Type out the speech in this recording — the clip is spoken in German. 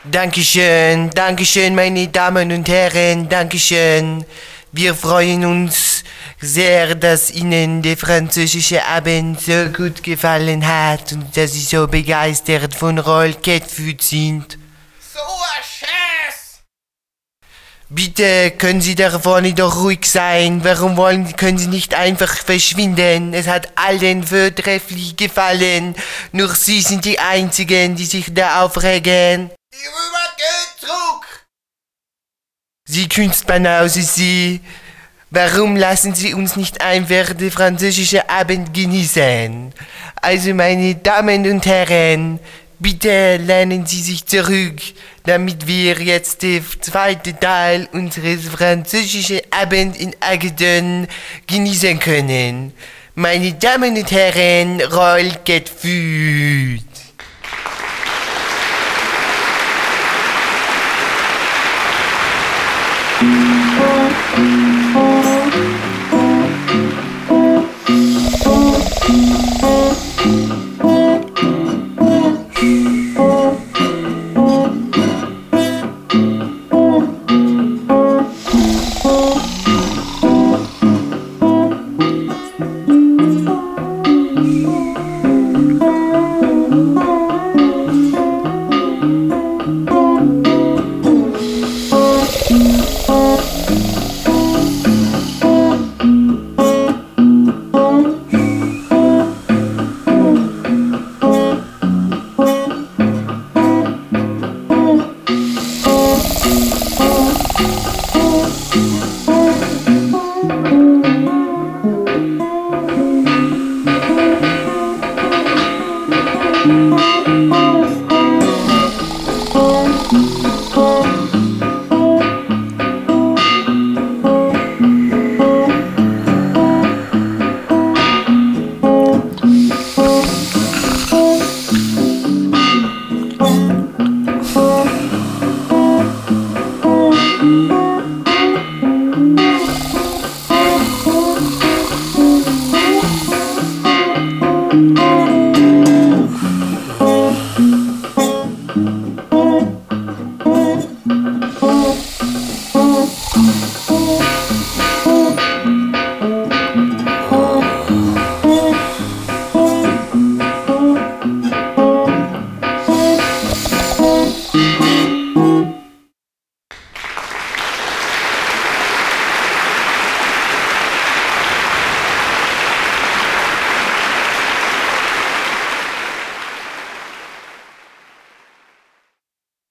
Dankeschön, Dankeschön, meine Damen und Herren, Dankeschön. Wir freuen uns sehr, dass Ihnen der französische Abend so gut gefallen hat und dass Sie so begeistert von Roll Catfood sind. So ein Scheiß! Bitte können Sie da vorne doch ruhig sein. Können Sie nicht einfach verschwinden? Es hat allen vortrefflich gefallen. Nur Sie sind die Einzigen, die sich da aufregen. Ich will mein Geld zurück! Sie Kunstbanause, Sie. Warum lassen Sie uns nicht einfach den französischen Abend genießen? Also meine Damen und Herren, bitte lehnen Sie sich zurück, damit wir jetzt den zweiten Teil unseres französischen Abends in Agathon genießen können. Meine Damen und Herren, Roll Catfood!